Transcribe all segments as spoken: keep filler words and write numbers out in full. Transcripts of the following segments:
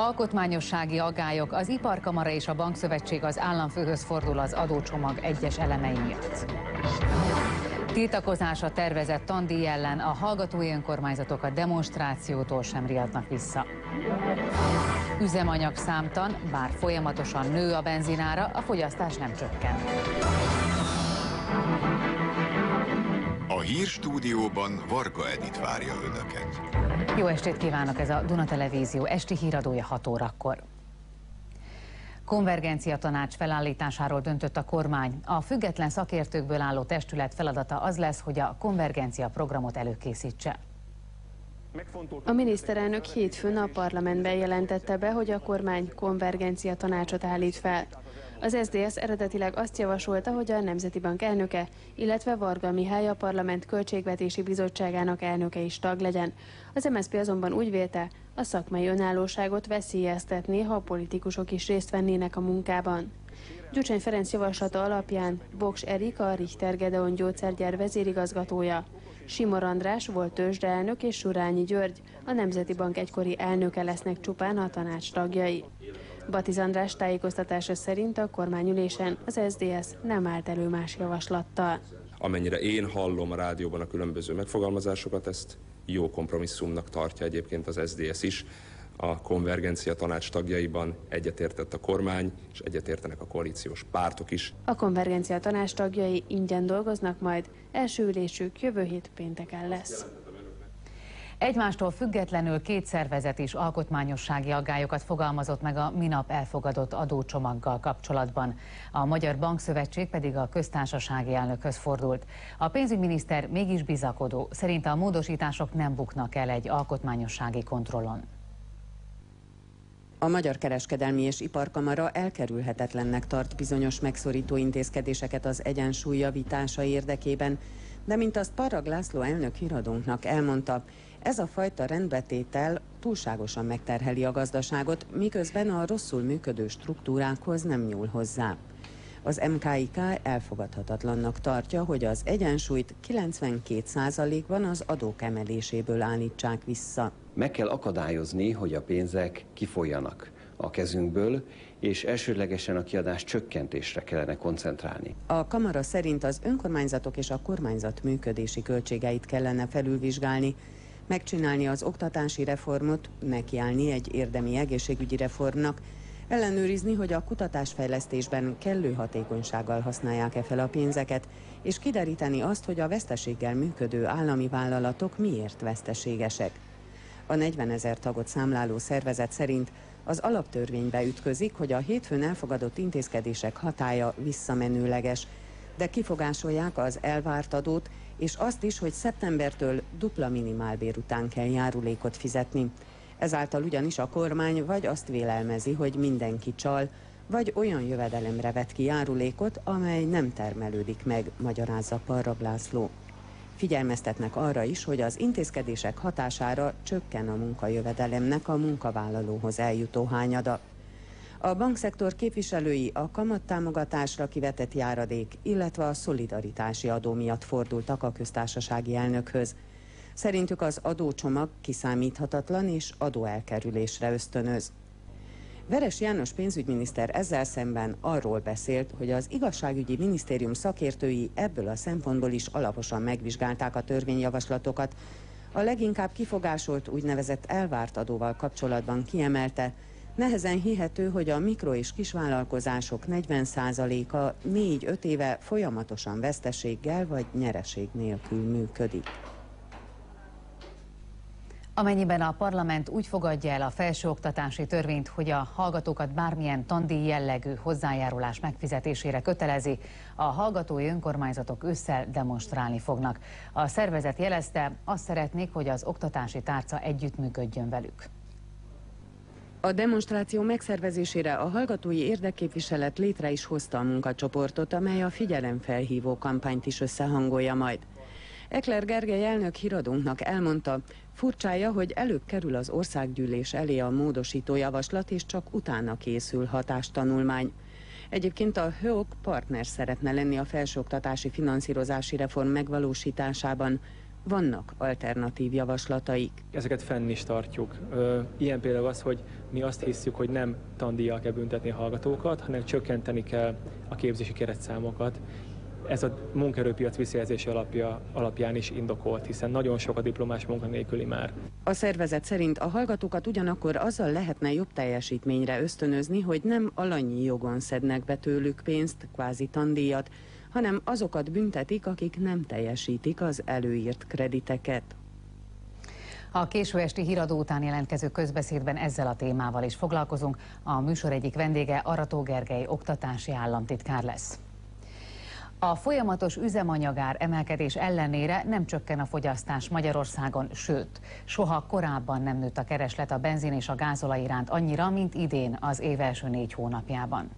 Alkotmányossági aggályok, az Iparkamara és a Bankszövetség az államfőhöz fordul az adócsomag egyes elemei miatt. Tiltakozás a tervezett tandíj ellen, a hallgatói önkormányzatok a demonstrációtól sem riadnak vissza. Üzemanyag számtan, bár folyamatosan nő a benzinára, a fogyasztás nem csökken. A hírstúdióban Varga Edit várja önöket. Jó estét kívánok, ez a Duna Televízió esti híradója hat órakor. Konvergencia tanács felállításáról döntött a kormány. A független szakértőkből álló testület feladata az lesz, hogy a konvergencia programot előkészítse. A miniszterelnök hétfőn a parlamentben jelentette be, hogy a kormány konvergencia tanácsot állít fel. Az es zé dé es eredetileg azt javasolta, hogy a Nemzeti Bank elnöke, illetve Varga Mihály a Parlament Költségvetési Bizottságának elnöke is tag legyen. Az em es zé pé azonban úgy vélte, a szakmai önállóságot veszélyeztetné, ha a politikusok is részt vennének a munkában. Gyurcsány Ferenc javaslata alapján Boks Erik, a Richter Gedeon gyógyszergyár vezérigazgatója, Simor András volt tőzsdeelnök és Surányi György, a Nemzeti Bank egykori elnöke lesznek csupán a tanács tagjai. Batiz András tájékoztatása szerint a kormányülésen az es zé dé es nem állt elő más javaslattal. Amennyire én hallom a rádióban a különböző megfogalmazásokat, ezt jó kompromisszumnak tartja egyébként az es zé dé es is. A konvergencia tanács tagjaiban egyetértett a kormány, és egyetértenek a koalíciós pártok is. A konvergencia tanács tagjai ingyen dolgoznak majd, első ülésük jövő hét pénteken lesz. Egymástól függetlenül két szervezet is alkotmányossági aggályokat fogalmazott meg a minap elfogadott adócsomaggal kapcsolatban. A Magyar Bankszövetség pedig a köztársasági elnökhöz fordult. A pénzügyminiszter mégis bizakodó, szerint a módosítások nem buknak el egy alkotmányossági kontrollon. A Magyar Kereskedelmi és Iparkamara elkerülhetetlennek tart bizonyos megszorító intézkedéseket az egyensúly javítása érdekében, de mint azt Parrag László elnök híradónknak elmondta, ez a fajta rendbetétel túlságosan megterheli a gazdaságot, miközben a rosszul működő struktúrákhoz nem nyúl hozzá. Az em ká i ká elfogadhatatlannak tartja, hogy az egyensúlyt kilencvenkét százalékban az adók emeléséből állítsák vissza. Meg kell akadályozni, hogy a pénzek kifolyjanak a kezünkből, és elsődlegesen a kiadás csökkentésre kellene koncentrálni. A kamara szerint az önkormányzatok és a kormányzat működési költségeit kellene felülvizsgálni, megcsinálni az oktatási reformot, nekiállni egy érdemi egészségügyi reformnak, ellenőrizni, hogy a kutatásfejlesztésben kellő hatékonysággal használják-e fel a pénzeket, és kideríteni azt, hogy a veszteséggel működő állami vállalatok miért veszteségesek. A negyvenezer tagot számláló szervezet szerint az alaptörvénybe ütközik, hogy a hétfőn elfogadott intézkedések hatálya visszamenőleges, de kifogásolják az elvárt adót, és azt is, hogy szeptembertől dupla minimálbér után kell járulékot fizetni. Ezáltal ugyanis a kormány vagy azt vélelmezi, hogy mindenki csal, vagy olyan jövedelemre vet ki járulékot, amely nem termelődik meg, magyarázza Parrag László. Figyelmeztetnek arra is, hogy az intézkedések hatására csökken a munkajövedelemnek a munkavállalóhoz eljutó hányada. A bankszektor képviselői a kamattámogatásra kivetett járadék, illetve a szolidaritási adó miatt fordultak a köztársasági elnökhöz. Szerintük az adócsomag kiszámíthatatlan és adóelkerülésre ösztönöz. Veres János pénzügyminiszter ezzel szemben arról beszélt, hogy az igazságügyi minisztérium szakértői ebből a szempontból is alaposan megvizsgálták a törvényjavaslatokat. A leginkább kifogásolt úgynevezett elvárt adóval kapcsolatban kiemelte, nehezen hihető, hogy a mikro- és kisvállalkozások negyven százaléka négy-öt éve folyamatosan veszteséggel vagy nyereség nélkül működik. Amennyiben a parlament úgy fogadja el a felsőoktatási törvényt, hogy a hallgatókat bármilyen tandíj jellegű hozzájárulás megfizetésére kötelezi, a hallgatói önkormányzatok ősszel demonstrálni fognak. A szervezet jelezte, azt szeretnék, hogy az oktatási tárca együttműködjön velük. A demonstráció megszervezésére a hallgatói érdekképviselet létre is hozta a munkacsoportot, amely a figyelemfelhívó kampányt is összehangolja majd. Ekler Gergely elnök híradónknak elmondta, furcsája, hogy előbb kerül az országgyűlés elé a módosító javaslat, és csak utána készül hatástanulmány. Egyébként a há o ká partner szeretne lenni a felsőoktatási finanszírozási reform megvalósításában. vannak alternatív javaslataik. Ezeket fenn is tartjuk. Ilyen például az, hogy mi azt hiszük, hogy nem tandíjjal kell büntetni a hallgatókat, hanem csökkenteni kell a képzési keretszámokat. Ez a munkaerőpiac visszajelzési alapja, alapján is indokolt, hiszen nagyon sok a diplomás munkanélküli már. A szervezet szerint a hallgatókat ugyanakkor azzal lehetne jobb teljesítményre ösztönözni, hogy nem alanyi jogon szednek be tőlük pénzt, kvázi tandíjat, hanem azokat büntetik, akik nem teljesítik az előírt krediteket. A késő esti híradó után jelentkező közbeszédben ezzel a témával is foglalkozunk. A műsor egyik vendége Arató Gergely oktatási államtitkár lesz. A folyamatos üzemanyagár emelkedés ellenére nem csökken a fogyasztás Magyarországon, sőt, soha korábban nem nőtt a kereslet a benzin és a gázolaj iránt annyira, mint idén az év első négy hónapjában.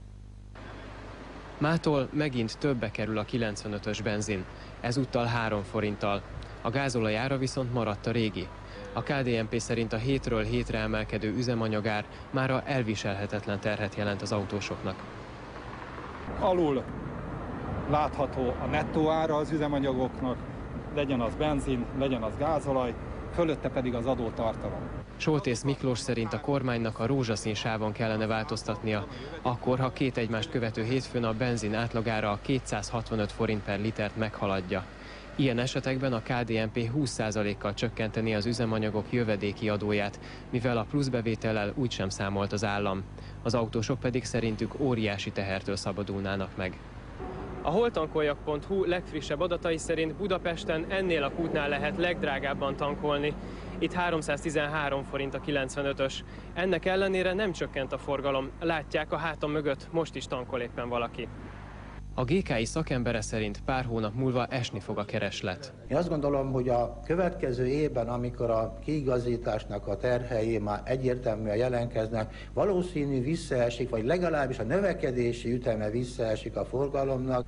Mától megint többe kerül a kilencvenötös benzin, ezúttal három forinttal. A gázolaj ára viszont maradt a régi. A ká dé en pé szerint a hétről hétre emelkedő üzemanyagár mára elviselhetetlen terhet jelent az autósoknak. Alul látható a nettó ára az üzemanyagoknak, legyen az benzin, legyen az gázolaj, fölötte pedig az adótartalom. Soltész Miklós szerint a kormánynak a rózsaszín sávon kellene változtatnia, akkor, ha két egymást követő hétfőn a benzin átlagára a kétszázhatvanöt forint per litert meghaladja. Ilyen esetekben a ká dé en pé húsz százalékkal csökkenteni az üzemanyagok jövedéki adóját, mivel a pluszbevétellel úgysem számolt az állam. Az autósok pedig szerintük óriási tehertől szabadulnának meg. A holtankoljak pont hu legfrissebb adatai szerint Budapesten ennél a kútnál lehet legdrágábban tankolni. Itt háromszáztizenhárom forint a kilencvenötös. Ennek ellenére nem csökkent a forgalom. Látják, a hátam mögött most is tankol éppen valaki. A gé ká i szakembere szerint pár hónap múlva esni fog a kereslet. Én azt gondolom, hogy a következő évben, amikor a kiigazításnak a terhei már egyértelműen jelentkeznek, valószínű visszaesik, vagy legalábbis a növekedési üteme visszaesik a forgalomnak.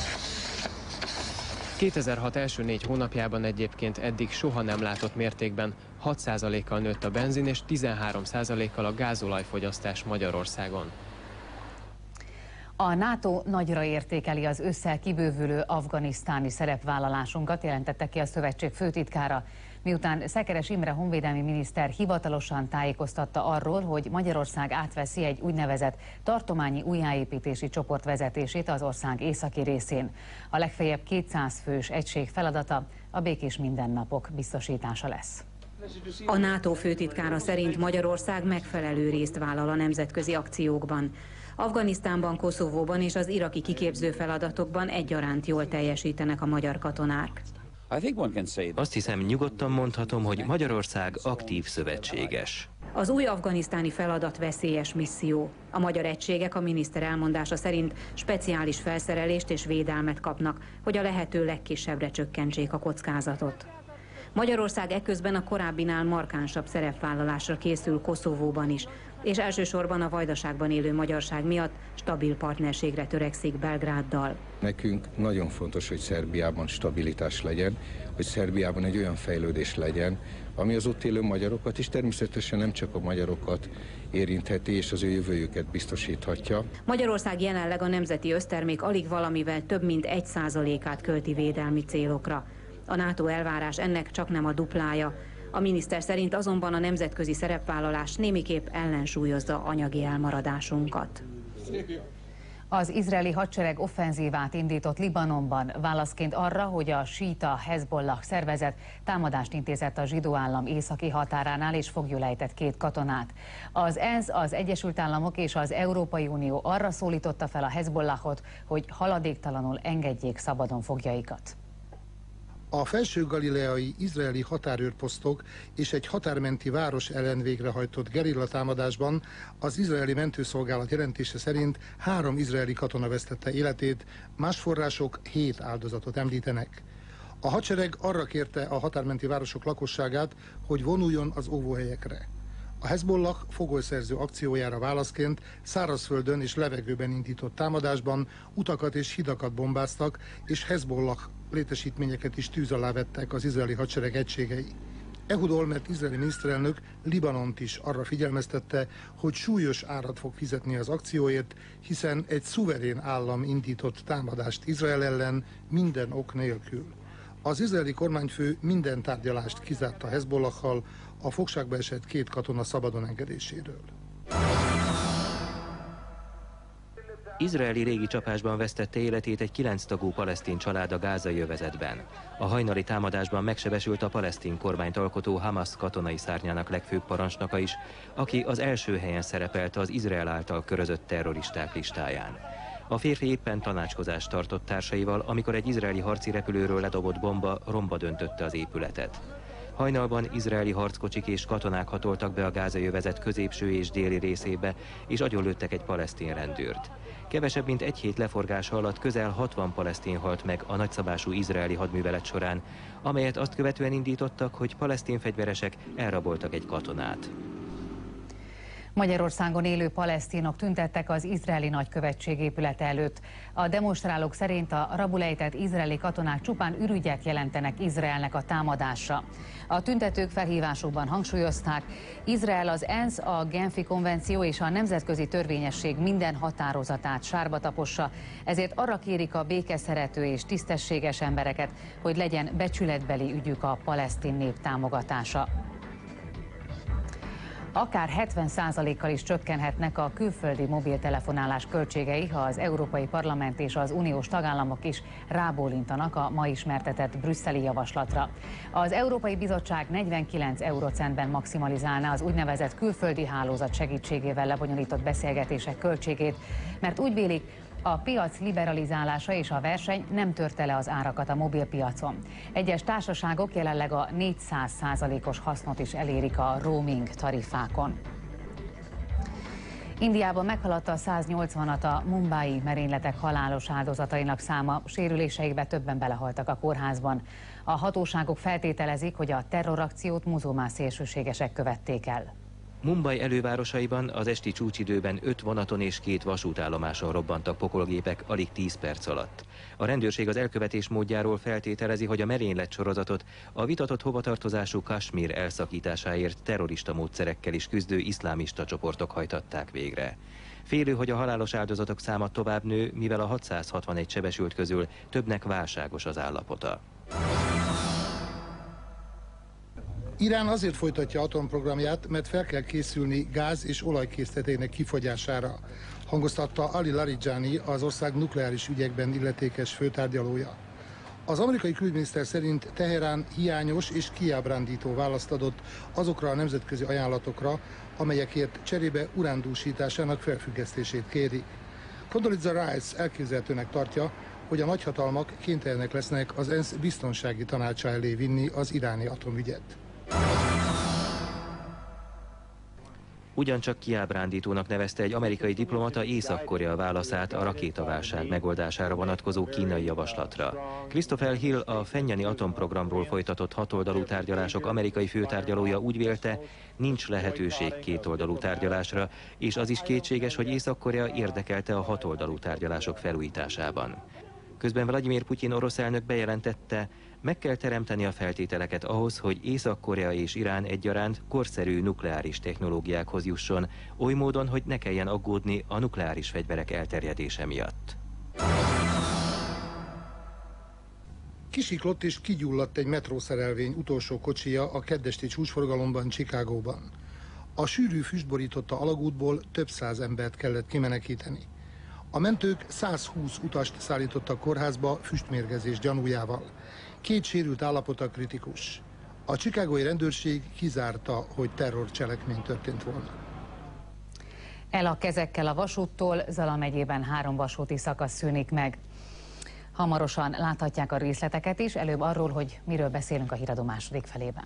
kétezer-hat első négy hónapjában egyébként eddig soha nem látott mértékben hat százalékkal nőtt a benzin és tizenhárom százalékkal a gázolajfogyasztás Magyarországon. A NATO nagyra értékeli az ősszel kibővülő afganisztáni szerepvállalásunkat, jelentette ki a szövetség főtitkára, miután Szekeres Imre honvédelmi miniszter hivatalosan tájékoztatta arról, hogy Magyarország átveszi egy úgynevezett tartományi újjáépítési csoport vezetését az ország északi részén. A legfeljebb kétszáz fős egység feladata a békés mindennapok biztosítása lesz. A NATO főtitkára szerint Magyarország megfelelő részt vállal a nemzetközi akciókban. Afganisztánban, Koszovóban és az iraki kiképző feladatokban egyaránt jól teljesítenek a magyar katonák. Azt hiszem, nyugodtan mondhatom, hogy Magyarország aktív szövetséges. Az új afganisztáni feladat veszélyes misszió. A magyar egységek a miniszter elmondása szerint speciális felszerelést és védelmet kapnak, hogy a lehető legkisebbre csökkentsék a kockázatot. Magyarország eközben a korábbinál markánsabb szerepvállalásra készül Koszovóban is, és elsősorban a Vajdaságban élő magyarság miatt stabil partnerségre törekszik Belgráddal. Nekünk nagyon fontos, hogy Szerbiában stabilitás legyen, hogy Szerbiában egy olyan fejlődés legyen, ami az ott élő magyarokat is természetesen nem csak a magyarokat érintheti, és az ő jövőjüket biztosíthatja. Magyarország jelenleg a nemzeti össztermék alig valamivel több mint egy százalékát költi védelmi célokra. A NATO elvárás ennek csak nem a duplája. A miniszter szerint azonban a nemzetközi szerepvállalás némiképp ellensúlyozza anyagi elmaradásunkat. Az izraeli hadsereg offenzívát indított Libanonban válaszként arra, hogy a síita Hezbollah szervezet támadást intézett a zsidó állam északi határánál és foglyul ejtett két katonát. Az e en es, az Egyesült Államok és az Európai Unió arra szólította fel a Hezbollahot, hogy haladéktalanul engedjék szabadon foglyaikat. A felső-galileai izraeli határőrposztok és egy határmenti város ellen végrehajtott gerillatámadásban az izraeli mentőszolgálat jelentése szerint három izraeli katona vesztette életét, más források hét áldozatot említenek. A hadsereg arra kérte a határmenti városok lakosságát, hogy vonuljon az óvóhelyekre. A Hezbollah fogolyszerző akciójára válaszként szárazföldön és levegőben indított támadásban utakat és hidakat bombáztak, és Hezbollah létesítményeket is tűz alá vettek az izraeli hadsereg egységei. Ehud Olmert izraeli miniszterelnök Libanont is arra figyelmeztette, hogy súlyos árat fog fizetni az akcióért, hiszen egy szuverén állam indított támadást Izrael ellen minden ok nélkül. Az izraeli kormányfő minden tárgyalást kizárt a Hezbollahhal a fogságba esett két katona szabadon engedéséről. Izraeli régi csapásban vesztette életét egy kilenc tagú palesztin család a gázai övezetben. A hajnali támadásban megsebesült a palesztin kormányt alkotó Hamas katonai szárnyának legfőbb parancsnoka is, aki az első helyen szerepelt az Izrael által körözött terroristák listáján. A férfi éppen tanácskozást tartott társaival, amikor egy izraeli harci repülőről ledobott bomba romba döntötte az épületet. Hajnalban izraeli harckocsik és katonák hatoltak be a gázai övezet középső és déli részébe, és agyonlőttek egy palesztin rendőrt. Kevesebb mint egy hét leforgása alatt közel hatvan palesztin halt meg a nagyszabású izraeli hadművelet során, amelyet azt követően indítottak, hogy palesztin fegyveresek elraboltak egy katonát. Magyarországon élő palesztinok tüntettek az izraeli nagykövetség épülete előtt. A demonstrálók szerint a rabulejtett izraeli katonák csupán ürügyet jelentenek Izraelnek a támadásra. A tüntetők felhívásukban hangsúlyozták, Izrael az ENSZ, a Genfi konvenció és a nemzetközi törvényesség minden határozatát sárba tapossa, ezért arra kérik a békeszerető és tisztességes embereket, hogy legyen becsületbeli ügyük a palesztin nép támogatása. Akár hetven százalékkal is csökkenhetnek a külföldi mobiltelefonálás költségei, ha az Európai Parlament és az uniós tagállamok is rábólintanak a ma ismertetett brüsszeli javaslatra. Az Európai Bizottság negyvenkilenc eurocentben maximalizálná az úgynevezett külföldi hálózat segítségével lebonyolított beszélgetések költségét, mert úgy vélik, a piac liberalizálása és a verseny nem törte le az árakat a mobilpiacon. Egyes társaságok jelenleg a négyszáz százalékos hasznot is elérik a roaming tarifákon. Indiában meghaladta a száznyolcvanat a mumbai merényletek halálos áldozatainak száma, sérüléseikbe többen belehaltak a kórházban. A hatóságok feltételezik, hogy a terrorakciót muzulmán szélsőségesek követték el. Mumbai elővárosaiban az esti csúcsidőben öt vonaton és két vasútállomáson robbantak pokolgépek alig tíz perc alatt. A rendőrség az elkövetés módjáról feltételezi, hogy a merénylet sorozatot a vitatott hovatartozású Kasmír elszakításáért terrorista módszerekkel is küzdő iszlámista csoportok hajtatták végre. Félő, hogy a halálos áldozatok száma tovább nő, mivel a hatszázhatvanegy sebesült közül többnek válságos az állapota. Irán azért folytatja atomprogramját, mert fel kell készülni gáz- és olajkészletének kifogyására, hangoztatta Ali Larijani, az ország nukleáris ügyekben illetékes főtárgyalója. Az amerikai külügyminiszter szerint Teherán hiányos és kiábrándító választ adott azokra a nemzetközi ajánlatokra, amelyekért cserébe urándúsításának felfüggesztését kéri. Condoleezza Rice elképzelhetőnek tartja, hogy a nagyhatalmak kénytelenek lesznek az ENSZ biztonsági tanácsa elé vinni az iráni atomügyet. Ugyancsak kiábrándítónak nevezte egy amerikai diplomata Észak-Korea válaszát a rakétaválság megoldására vonatkozó kínai javaslatra. Christopher Hill, a Phenjani atomprogramról folytatott hatoldalú tárgyalások amerikai főtárgyalója úgy vélte, nincs lehetőség kétoldalú tárgyalásra, és az is kétséges, hogy Észak-Korea érdekelte a hatoldalú tárgyalások felújításában. Közben Vladimir Putyin orosz elnök bejelentette, meg kell teremteni a feltételeket ahhoz, hogy Észak-Korea és Irán egyaránt korszerű nukleáris technológiákhoz jusson, oly módon, hogy ne kelljen aggódni a nukleáris fegyverek elterjedése miatt. Kisiklott és kigyulladt egy metrószerelvény utolsó kocsija a keddesti csúcsforgalomban, Chicagóban. A sűrű füst borította alagútból több száz embert kellett kimenekíteni. A mentők százhúsz utast szállítottak kórházba füstmérgezés gyanújával. Két sérült állapota kritikus. A chicagói rendőrség kizárta, hogy terrorcselekmény történt volna. El a kezekkel a vasúttól, Zala megyében három vasúti szakasz szűnik meg. Hamarosan láthatják a részleteket is, előbb arról, hogy miről beszélünk a híradó második felében.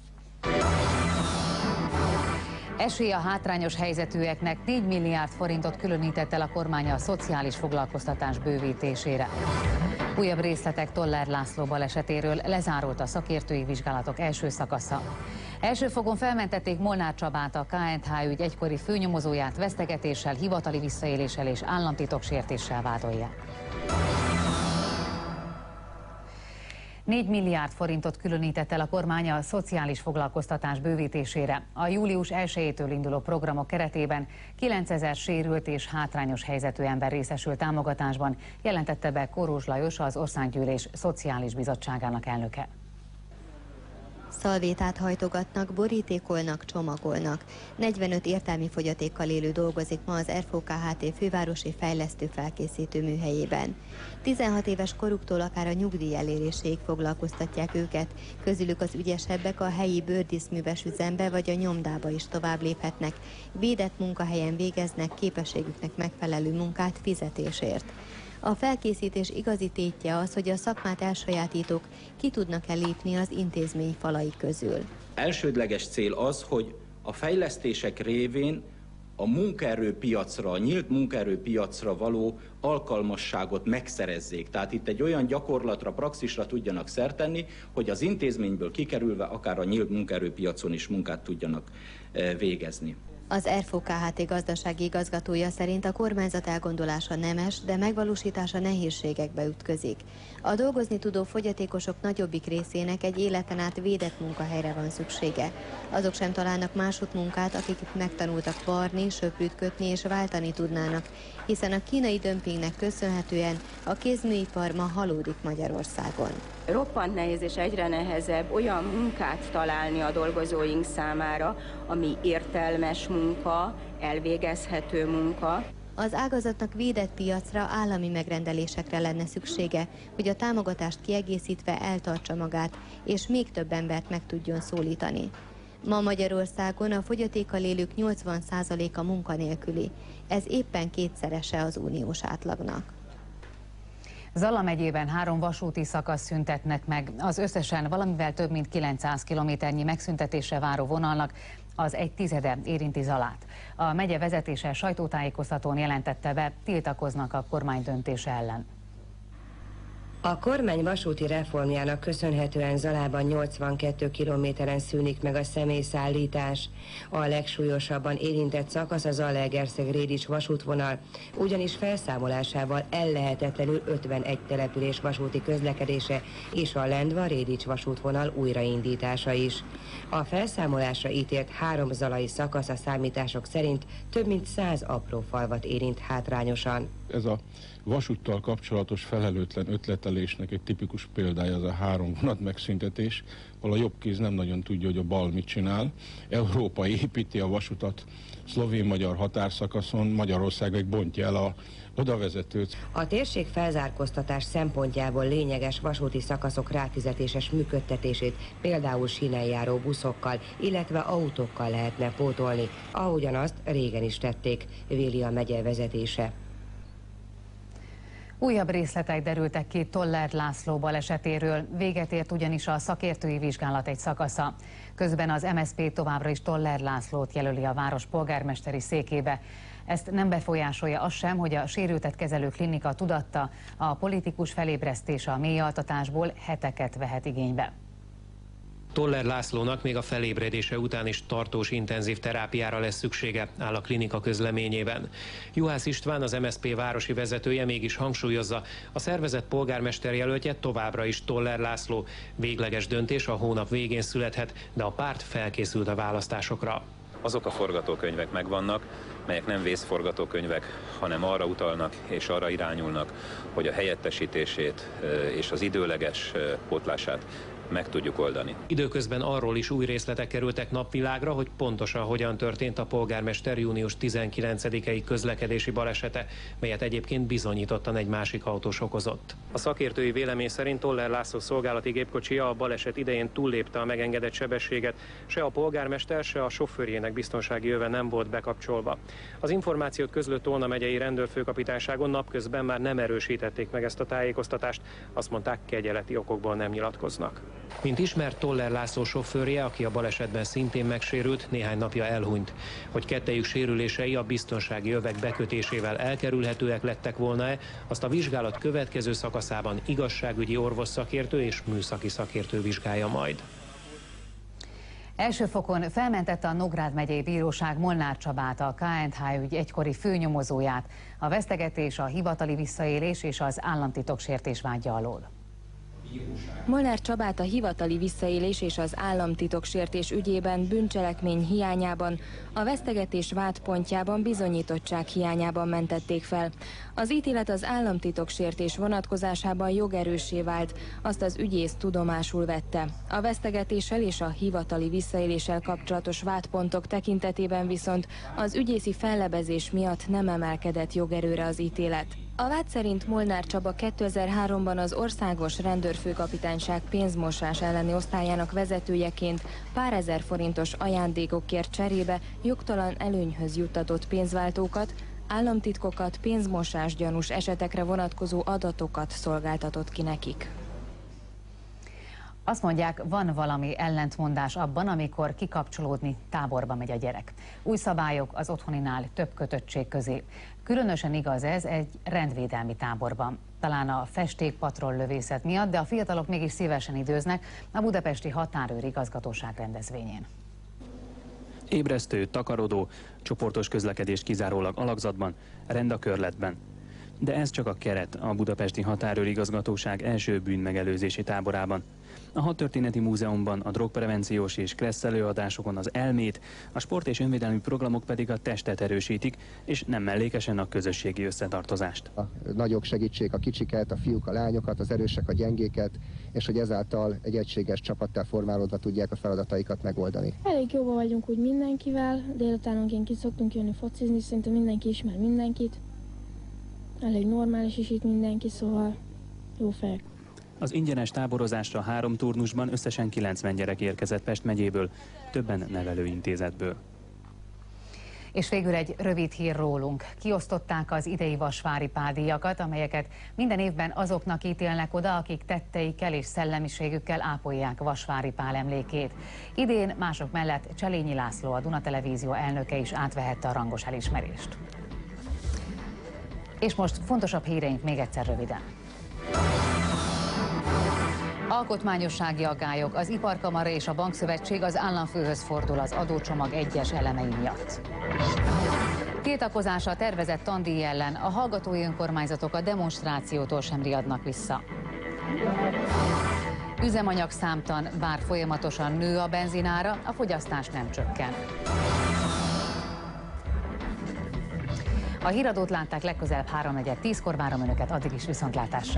Esély a hátrányos helyzetűeknek, négy milliárd forintot különített el a kormány a szociális foglalkoztatás bővítésére. Újabb részletek Toller László balesetéről, lezárult a szakértői vizsgálatok első szakasza. Első fogon felmentették Molnár Csabát, a ká en há ügy egykori főnyomozóját vesztegetéssel, hivatali visszaéléssel és államtitoksértéssel vádolják. négy milliárd forintot különített el a kormány a szociális foglalkoztatás bővítésére. A július elsejétől induló programok keretében kilencezer sérült és hátrányos helyzetű ember részesült támogatásban, jelentette be Kórós Lajos, az Országgyűlés Szociális Bizottságának elnöke. Szalvétát hajtogatnak, borítékolnak, csomagolnak. negyvenöt értelmi fogyatékkal élő dolgozik ma az er ef o ká há té fővárosi fejlesztő felkészítő műhelyében. tizenhat éves koruktól akár a nyugdíj eléréséig foglalkoztatják őket, közülük az ügyesebbek a helyi bőrdíszműves üzembe vagy a nyomdába is tovább léphetnek. Védett munkahelyen végeznek képességüknek megfelelő munkát fizetésért. A felkészítés igazi tétje az, hogy a szakmát elsajátítók ki tudnak-e lépni az intézmény falai közül. Elsődleges cél az, hogy a fejlesztések révén a munkaerőpiacra, a nyílt munkaerőpiacra való alkalmasságot megszerezzék. Tehát itt egy olyan gyakorlatra, praxisra tudjanak szert tenni, hogy az intézményből kikerülve akár a nyílt munkaerőpiacon is munkát tudjanak végezni. Az er ef o ká há té gazdasági igazgatója szerint a kormányzat elgondolása nemes, de megvalósítása nehézségekbe ütközik. A dolgozni tudó fogyatékosok nagyobbik részének egy életen át védett munkahelyre van szüksége. Azok sem találnak másút munkát, akik megtanultak varni, söprűt kötni és váltani tudnának, hiszen a kínai dömpingnek köszönhetően a kézműipar ma halódik Magyarországon. Roppant nehéz és egyre nehezebb olyan munkát találni a dolgozóink számára, ami értelmes munka, elvégezhető munka. Az ágazatnak védett piacra, állami megrendelésekre lenne szüksége, hogy a támogatást kiegészítve eltartsa magát, és még több embert meg tudjon szólítani. Ma Magyarországon a fogyatékkal élők nyolcvan százaléka munkanélküli. Ez éppen kétszerese az uniós átlagnak. Zala megyében három vasúti szakasz szüntetnek meg. Az összesen valamivel több mint kilencszáz kilométernyi megszüntetésre váró vonalnak az egy tizede érinti Zalát. A megye vezetése sajtótájékoztatón jelentette be, tiltakoznak a kormány döntése ellen. A kormány vasúti reformjának köszönhetően Zalában nyolcvankét kilométeren szűnik meg a személyszállítás. A legsúlyosabban érintett szakasz a Zalaegerszeg-Rédics vasútvonal, ugyanis felszámolásával ellehetetlenül ötvenegy település vasúti közlekedése és a Lendva-Rédics vasútvonal újraindítása is. A felszámolásra ítélt három zalai szakasz a számítások szerint több mint száz apró falvat érint hátrányosan. Ez a vasúttal kapcsolatos felelőtlen ötletelésnek egy tipikus példája az a három vonat megszüntetés, ahol a jobb kéz nem nagyon tudja, hogy a bal mit csinál. Európa építi a vasutat szlovén-magyar határszakaszon, Magyarország meg bontja el a odavezetőt. A térség felzárkóztatás szempontjából lényeges vasúti szakaszok ráfizetéses működtetését például síneljáró buszokkal, illetve autókkal lehetne pótolni, ahogyan azt régen is tették, véli a megye vezetése. Újabb részletek derültek ki Toller László balesetéről, véget ért ugyanis a szakértői vizsgálat egy szakasza. Közben az em es zé pé továbbra is Toller Lászlót jelöli a város polgármesteri székébe. Ezt nem befolyásolja az sem, hogy a sérültet kezelő klinika tudatta, a politikus felébresztése a mélyaltatásból heteket vehet igénybe. Toller Lászlónak még a felébredése után is tartós intenzív terápiára lesz szüksége, áll a klinika közleményében. Juhász István, az em es zé pé városi vezetője mégis hangsúlyozza, a szervezet polgármester jelöltje továbbra is Toller László. Végleges döntés a hónap végén születhet, de a párt felkészült a választásokra. Azok a forgatókönyvek megvannak, melyek nem vészforgatókönyvek, hanem arra utalnak és arra irányulnak, hogy a helyettesítését és az időleges pótlását meg tudjuk oldani. Időközben arról is új részletek kerültek napvilágra, hogy pontosan hogyan történt a polgármester június tizenkilencedikei közlekedési balesete, melyet egyébként bizonyítottan egy másik autós okozott. A szakértői vélemény szerint Toller László szolgálati gépkocsija a baleset idején túllépte a megengedett sebességet, se a polgármester, se a sofőrjének biztonsági öve nem volt bekapcsolva. Az információt közlő Tolna megyei rendőrfőkapitányságon napközben már nem erősítették meg ezt a tájékoztatást, azt mondták, kegyeleti okokból nem nyilatkoznak. Mint ismert, Toller László sofőrje, aki a balesetben szintén megsérült, néhány napja elhunyt. Hogy kettejük sérülései a biztonsági övek bekötésével elkerülhetőek lettek volna-e, azt a vizsgálat következő szakaszában igazságügyi orvos szakértő és műszaki szakértő vizsgálja majd. Első fokon felmentette a Nógrád megyei bíróság Molnár Csabát, a ká end há ügy egykori főnyomozóját, a vesztegetés, a hivatali visszaélés és az államtitoksértés vádja alól. Molnár Csabát a hivatali visszaélés és az államtitoksértés ügyében bűncselekmény hiányában, a vesztegetés vádpontjában bizonyítottság hiányában mentették fel. Az ítélet az államtitoksértés vonatkozásában jogerőssé vált, azt az ügyész tudomásul vette. A vesztegetéssel és a hivatali visszaéléssel kapcsolatos vádpontok tekintetében viszont az ügyészi fellebezés miatt nem emelkedett jogerőre az ítélet. A vád szerint Molnár Csaba kétezer-háromban az Országos Rendőrfőkapitányság pénzmosás elleni osztályának vezetőjeként pár ezer forintos ajándékokért cserébe jogtalan előnyhöz juttatott pénzváltókat, államtitkokat, pénzmosás gyanús esetekre vonatkozó adatokat szolgáltatott ki nekik. Azt mondják, van valami ellentmondás abban, amikor kikapcsolódni táborba megy a gyerek. Új szabályok az otthoninál több kötöttség közé. Különösen igaz ez egy rendvédelmi táborban. Talán a festékpatroll-lövészet miatt, de a fiatalok mégis szívesen időznek a budapesti határőr igazgatóság rendezvényén. Ébresztő, takarodó, csoportos közlekedés kizárólag alakzatban, rend a körletben. De ez csak a keret a budapesti határőrigazgatóság első bűnmegelőzési táborában. A Hadtörténeti Múzeumban a drogprevenciós és kressz előadásokon az elmét, a sport és önvédelmi programok pedig a testet erősítik, és nem mellékesen a közösségi összetartozást. A nagyok segítsék a kicsiket, a fiúk a lányokat, az erősek a gyengéket, és hogy ezáltal egy egységes csapattá formálódva tudják a feladataikat megoldani. Elég jóban vagyunk úgy mindenkivel, délutánonként ki szoktunk jönni focizni, szerintem mindenki ismer mindenkit. Elég normális is itt mindenki, szóval jó fejek. Az ingyenes táborozásra három turnusban összesen kilencven gyerek érkezett Pest megyéből, többen nevelőintézetből. És végül egy rövid hír rólunk. Kiosztották az idei Vasvári Pál-díjakat, amelyeket minden évben azoknak ítélnek oda, akik tetteikkel és szellemiségükkel ápolják Vasvári Pál emlékét. Idén mások mellett Cselényi László, a Duna Televízió elnöke is átvehette a rangos elismerést. És most fontosabb híreink még egyszer röviden. Alkotmányossági aggályok, az Iparkamara és a Bankszövetség az államfőhöz fordul az adócsomag egyes elemei miatt. Tiltakozásra tervezett tandíj ellen a hallgatói önkormányzatok a demonstrációtól sem riadnak vissza. Üzemanyag számtan, bár folyamatosan nő a benzinára, a fogyasztás nem csökken. A híradót látták legközelebb háromnegyed tízkor, várom önöket, addig is viszontlátásra.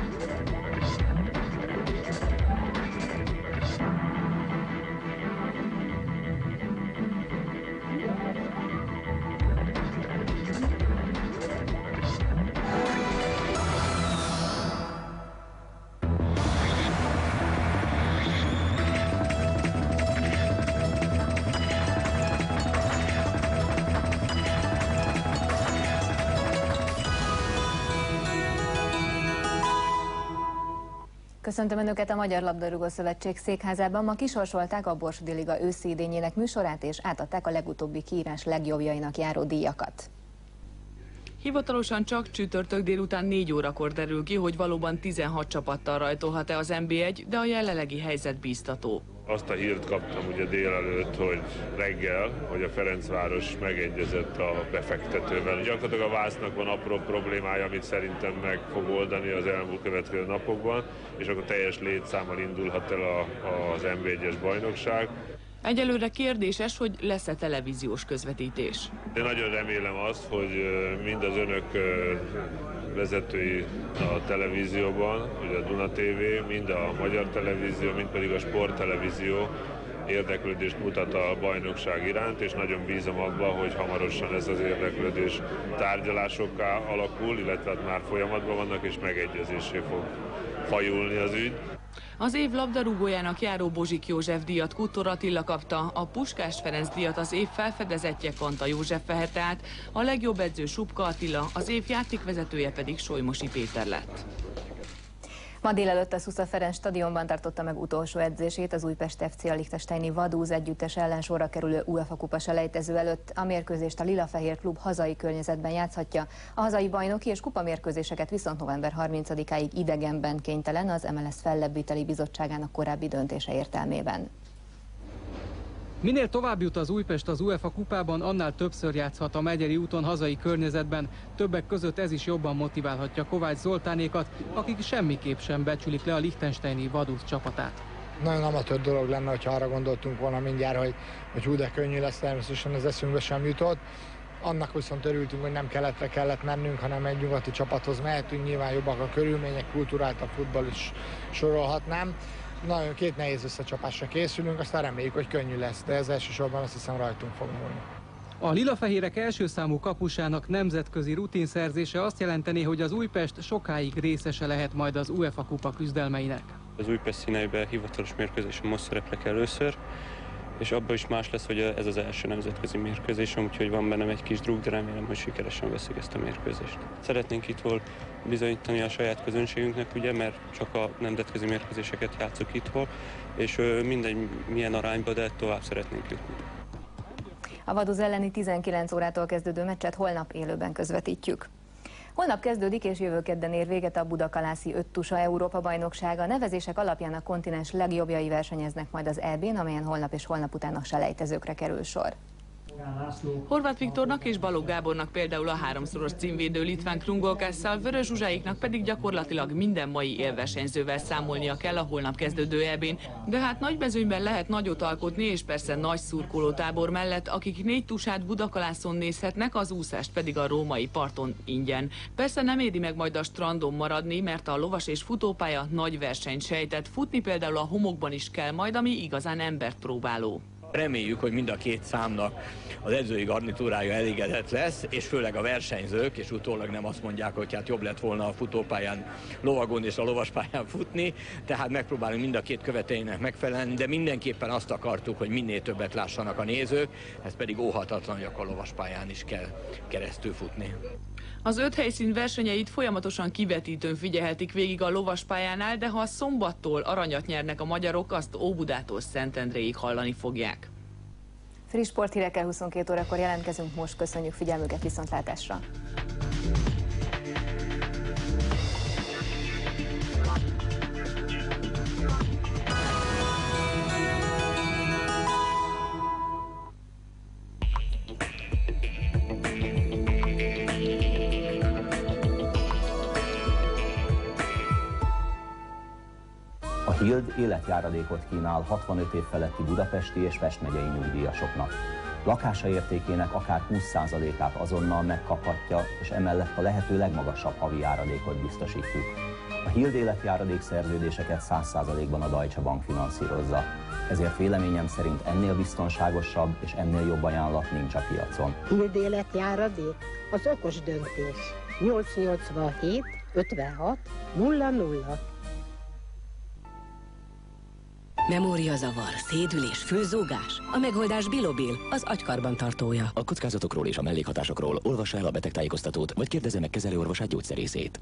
Köszöntöm Önöket a Magyar Labdarúgó Szövetség székházában. Ma kisorsolták a Borsodi Liga őszi idényének műsorát, és átadták a legutóbbi kiírás legjobbjainak járó díjakat. Hivatalosan csak csütörtök délután négy órakor derül ki, hogy valóban tizenhat csapattal rajtolhat-e az en bé egy, de a jelenlegi helyzet bíztató. Azt a hírt kaptam ugye délelőtt, hogy reggel, hogy a Ferencváros megegyezett a befektetővel. Gyakorlatilag a Vásznak van apró problémája, amit szerintem meg fog oldani az elmúlt következő napokban, és akkor teljes létszámmal indulhat el a, az en bé egyes bajnokság. Egyelőre kérdéses, hogy lesz-e televíziós közvetítés. Én nagyon remélem azt, hogy mind az önök vezetői a televízióban, ugye a Duna té vé, mind a Magyar Televízió, mind pedig a Sport Televízió érdeklődést mutat a bajnokság iránt, és nagyon bízom abban, hogy hamarosan ez az érdeklődés tárgyalásokká alakul, illetve már folyamatban vannak, és megegyezésé fog fajulni az ügy. Az év labdarúgójának járó Bozsik József díjat Kutor Attila kapta, a Puskás Ferenc díjat az év felfedezetje Kanta József vehette át, a legjobb edző Subka Attila, az év játékvezetője pedig Solymosi Péter lett. Ma délelőtt a Szusza Ferenc stadionban tartotta meg utolsó edzését az Újpest ef cé a liechtensteini Vaduz együttes ellen sorra kerülő UEFA kupa selejtező előtt. A mérkőzést a Lila-Fehér klub hazai környezetben játszhatja. A hazai bajnoki és kupamérkőzéseket viszont november harmincadikáig idegenben kénytelen az em el es fellebbviteli bizottságának korábbi döntése értelmében. Minél tovább jut az Újpest az UEFA kupában, annál többször játszhat a Megyeri úton hazai környezetben. Többek között ez is jobban motiválhatja Kovács Zoltánékat, akik semmiképp sem becsülik le a liechtensteini Vaduz csapatát. Nagyon amatőr dolog lenne, hogyha arra gondoltunk volna mindjárt, hogy, hogy hú, de könnyű lesz, természetesen az eszünkbe sem jutott. Annak viszont örültünk, hogy nem keletre kellett mennünk, hanem egy nyugati csapathoz mehetünk, nyilván jobbak a körülmények, kultúráltabb futball is sorolhatnám. Nagyon két nehéz összecsapásra készülünk, aztán reméljük, hogy könnyű lesz, de ez elsősorban azt hiszem rajtunk fog múlni. A lilafehérek első számú kapusának nemzetközi rutinszerzése azt jelenteni, hogy az Újpest sokáig részese lehet majd az UEFA kupa küzdelmeinek. Az Újpest színeiben hivatalos mérkőzésen most szereplek először, és abban is más lesz, hogy ez az első nemzetközi mérkőzésem, úgyhogy van bennem egy kis druk, de remélem, hogy sikeresen veszik ezt a mérkőzést. Szeretnénk itthon bizonyítani a saját közönségünknek, ugye, mert csak a nemzetközi mérkőzéseket játszok itthon, és mindegy milyen arányba, de tovább szeretnénk jutni. A Vaduz elleni tizenkilenc órától kezdődő meccset holnap élőben közvetítjük. Holnap kezdődik és jövő kedden ér véget a Budakalászi öttusa Európa-bajnoksága. Nevezések alapján a kontinens legjobbjai versenyeznek majd az é bén, amelyen holnap és holnap után a selejtezőkre kerül sor. Horváth Viktornak és Balogh Gábornak például a háromszoros címvédő litván Krungolkásszal, Vörös Zsuzsáiknak pedig gyakorlatilag minden mai élversenyzővel számolnia kell a holnap kezdődő é bén. De hát nagymezőnyben lehet nagyot alkotni, és persze nagy szurkolótábor mellett, akik négy tusát Budakalászon nézhetnek, az úszást pedig a római parton ingyen. Persze nem éri meg majd a strandon maradni, mert a lovas és futópálya nagy versenyt sejtett. Futni például a homokban is kell majd, ami igazán embert próbáló. Reméljük, hogy mind a két számnak az edzői garnitúrája elégedett lesz, és főleg a versenyzők, és utólag nem azt mondják, hogy hát jobb lett volna a futópályán lovagon és a lovaspályán futni, tehát megpróbálunk mind a két követelménynek megfelelni, de mindenképpen azt akartuk, hogy minél többet lássanak a nézők, ez pedig óhatatlan, hogy a lovaspályán is kell keresztül futni. Az öt helyszín versenyeit folyamatosan kivetítőn figyelhetik végig a lovaspályánál, de ha a szombattól aranyat nyernek a magyarok, azt Óbudától Szentendréig hallani fogják. Friss sporthírekkel huszonkét órakor jelentkezünk, most köszönjük figyelmüket, viszontlátásra! A Hild életjáradékot kínál hatvanöt év feletti budapesti és Pest megyei nyugdíjasoknak. Lakása értékének akár húsz százalékát azonnal megkaphatja, és emellett a lehető legmagasabb havi járadékot biztosítjuk. A Hild életjáradék szerződéseket száz százalékban a Deutsche Bank finanszírozza. Ezért véleményem szerint ennél biztonságosabb és ennél jobb ajánlat nincs a piacon. Hild életjáradék? Az okos döntés. nyolc nyolcvanhét ötvenhat nulla nulla. Memóriazavar, szédülés, főzógás? A megoldás Bilobil, az agykarbantartója. A kockázatokról és a mellékhatásokról olvassa el a betegtájékoztatót, vagy kérdezze meg kezelőorvosát, gyógyszerészét.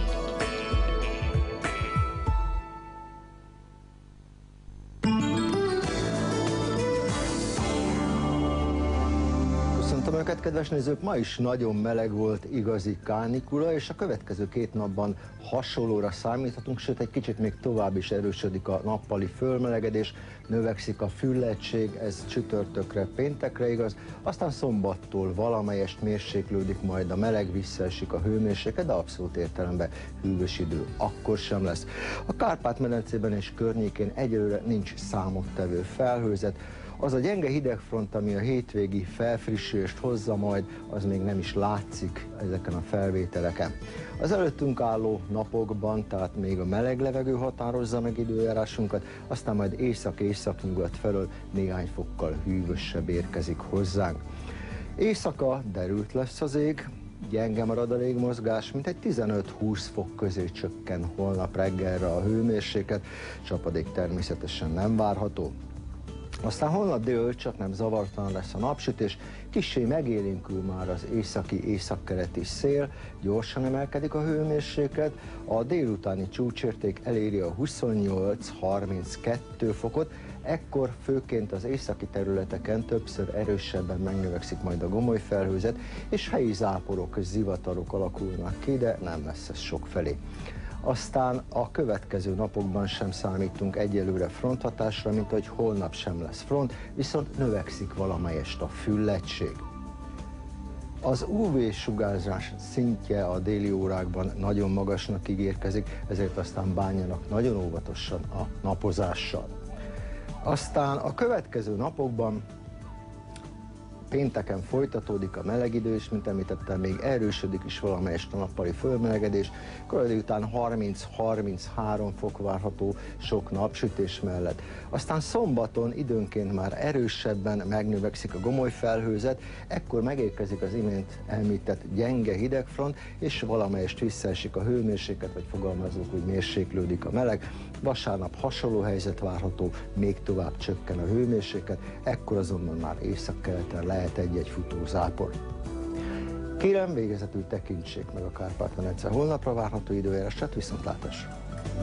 Köszöntöm Önöket, kedves nézők! Ma is nagyon meleg volt, igazi kánikula, és a következő két napban hasonlóra számíthatunk, sőt egy kicsit még tovább is erősödik a nappali fölmelegedés, növekszik a füllettség, ez csütörtökre, péntekre igaz, aztán szombattól valamelyest mérséklődik majd a meleg, visszaesik a hőmérséklet, de abszolút értelemben hűvös idő akkor sem lesz. A Kárpát-medencében és környékén egyelőre nincs számottevő felhőzet. Az a gyenge hidegfront, ami a hétvégi felfrissülést hozza majd, az még nem is látszik ezeken a felvételeken. Az előttünk álló napokban, tehát még a meleg levegő határozza meg időjárásunkat, aztán majd észak-északnyugat felől néhány fokkal hűvösebb érkezik hozzánk. Éjszaka derült lesz az ég, gyenge marad a légmozgás, mintegy tizenöt-húsz fok közé csökken holnap reggelre a hőmérséklet, csapadék természetesen nem várható. Aztán holnap délután csak nem zavartalan lesz a napsütés, kissé megélénkül már az északi északkeleti szél, gyorsan emelkedik a hőmérséklet, a délutáni csúcsérték eléri a huszonnyolc-harminckettő fokot, ekkor főként az északi területeken többször erősebben megnövekszik majd a gomoly felhőzet, és helyi záporok és zivatarok alakulnak ki, de nem lesz ez sok felé. Aztán a következő napokban sem számítunk egyelőre fronthatásra, mint hogy holnap sem lesz front, viszont növekszik valamelyest a füllettség. Az ú vé-sugárzás szintje a déli órákban nagyon magasnak ígérkezik, ezért aztán bánjanak nagyon óvatosan a napozással. Aztán a következő napokban pénteken folytatódik a meleg idő, és mint említettem, még erősödik is valamelyest a nappali fölmelegedés. Kora délután harminc-harminchárom fok várható sok napsütés mellett. Aztán szombaton időnként már erősebben megnövekszik a gomoly felhőzet, ekkor megérkezik az imént említett gyenge hidegfront, és valamelyest visszaesik a hőmérséklet, vagy fogalmazunk, hogy mérséklődik a meleg. Vasárnap hasonló helyzet várható, még tovább csökken a hőmérséklet, ekkor azonban már északkeleten lehet egy-egy futózápor. Kérem, végezetül tekintsék meg a Kárpát-medence holnapra várható időjárását, viszontlátásra!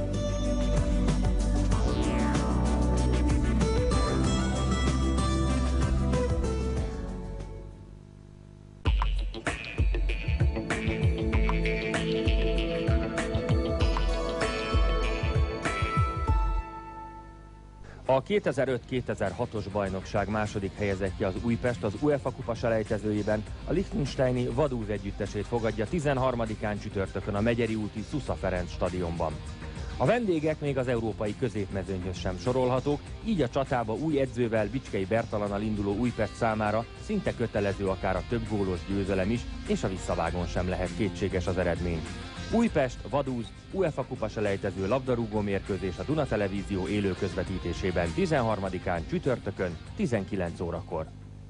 A kétezer-öt kétezer-hatos bajnokság második helyezettje az Újpest az UEFA kupa selejtezőjében a liechtensteini Vaduz együttesét fogadja tizenharmadikán csütörtökön a Megyeri úti Susza Ferenc stadionban. A vendégek még az európai középmezőnyhöz sem sorolhatók, így a csatába új edzővel, Bicskei Bertalannal induló Újpest számára szinte kötelező akár a több gólos győzelem is, és a visszavágón sem lehet kétséges az eredmény. Újpest, Vaduz, UEFA kupa selejtező labdarúgó mérkőzés a Duna Televízió élő közvetítésében tizenharmadikán csütörtökön tizenkilenc órakor.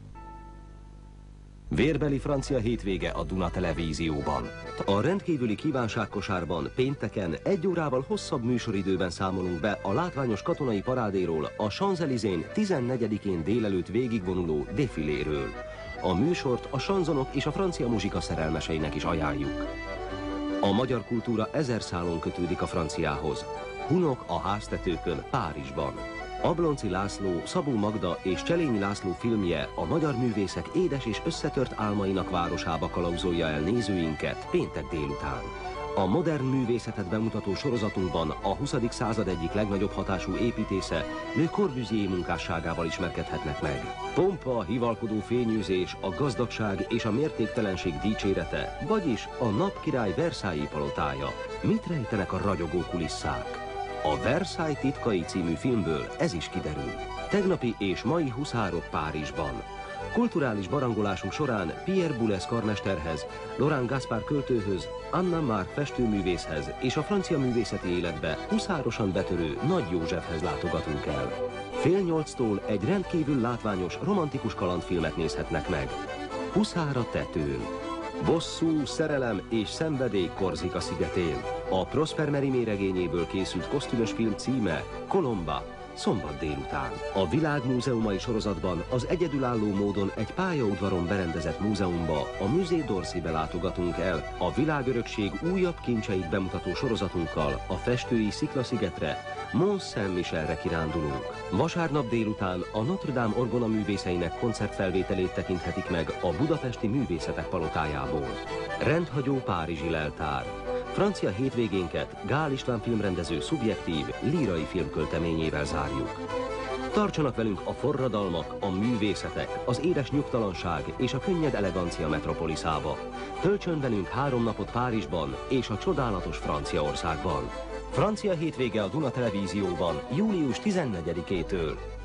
Vérbeli francia hétvége a Duna Televízióban. A rendkívüli kívánságkosárban pénteken egy órával hosszabb műsoridőben számolunk be a látványos katonai parádéról, a Champs-Élysén tizennegyedikén délelőtt végigvonuló défiléről. A műsort a sanzonok és a francia muzsika szerelmeseinek is ajánljuk. A magyar kultúra ezer szálon kötődik a franciához. Hunok a háztetőkön Párizsban. Ablonci László, Szabó Magda és Cselényi László filmje a magyar művészek édes és összetört álmainak városába kalauzolja el nézőinket péntek délután. A modern művészetet bemutató sorozatunkban a huszadik század egyik legnagyobb hatású építésze Le Corbusier munkásságával ismerkedhetnek meg. Pompa, hivalkodó fényűzés, a gazdagság és a mértéktelenség dicsérete, vagyis a napkirály Versailles palotája. Mit rejtenek a ragyogó kulisszák? A Versailles titkai című filmből ez is kiderül. Tegnapi és mai huszárok Párizsban. Kulturális barangolásunk során Pierre Boulez karmesterhez, Laurent Gaspard költőhöz, Anna Mark festőművészhez és a francia művészeti életbe huszárosan betörő Nagy Józsefhez látogatunk el. Fél nyolctól egy rendkívül látványos, romantikus kalandfilmet nézhetnek meg. Huszár a tetőn. Bosszú, szerelem és szenvedély Korzika szigetén. A Prosper Mérimée regényéből készült kosztümös film címe Colomba. Szombat délután. A Világmúzeumai sorozatban az egyedülálló módon egy pályaudvaron berendezett múzeumba, a Musée d'Orsaybe látogatunk el, a világörökség újabb kincseit bemutató sorozatunkkal a festői Sziklaszigetre, Mont Saint-Michelre kirándulunk. Vasárnap délután a Notre Dame orgona művészeinek koncertfelvételét tekinthetik meg a Budapesti Művészetek Palotájából. Rendhagyó párizsi leltár. Francia hétvégénket Gál István filmrendező szubjektív, lírai filmkölteményével zárjuk. Tartsanak velünk a forradalmak, a művészetek, az édes nyugtalanság és a könnyed elegancia metropoliszába. Töltsön velünk három napot Párizsban és a csodálatos Franciaországban. Francia hétvége a Duna Televízióban július tizennegyedikétől.